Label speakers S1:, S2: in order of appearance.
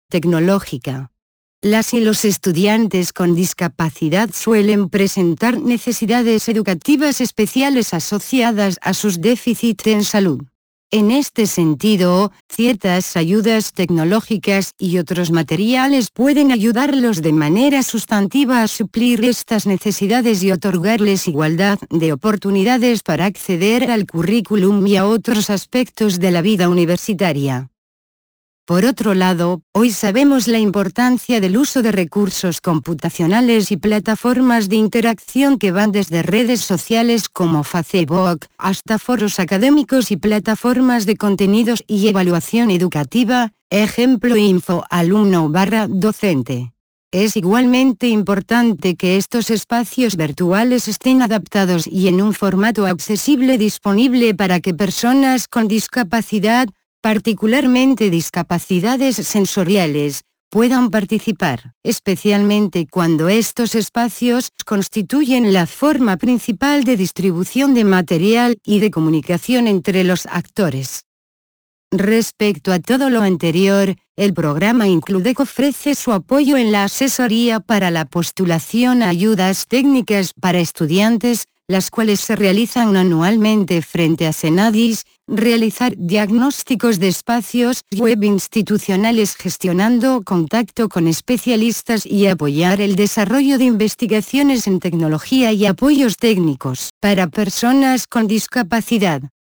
S1: tecnológica. Las y los estudiantes con discapacidad suelen presentar necesidades educativas especiales asociadas a sus déficits en salud. En este sentido, ciertas ayudas tecnológicas y otros materiales pueden ayudarlos de manera sustantiva a suplir estas necesidades y otorgarles igualdad de oportunidades para acceder al currículum y a otros aspectos de la vida universitaria. Por otro lado, hoy sabemos la importancia del uso de recursos computacionales y plataformas de interacción que van desde redes sociales como Facebook, hasta foros académicos y plataformas de contenidos y evaluación educativa, ejemplo info-alumno/docente. Es igualmente importante que estos espacios virtuales estén adaptados y en un formato accesible disponible para que personas con discapacidad, particularmente discapacidades sensoriales, puedan participar, especialmente cuando estos espacios constituyen la forma principal de distribución de material y de comunicación entre los actores. Respecto a todo lo anterior, el programa Includec ofrece su apoyo en la asesoría para la postulación a ayudas técnicas para estudiantes, las cuales se realizan anualmente frente a Senadis, realizar diagnósticos de espacios web institucionales gestionando contacto con especialistas y apoyar el desarrollo de investigaciones en tecnología y apoyos técnicos para personas con discapacidad.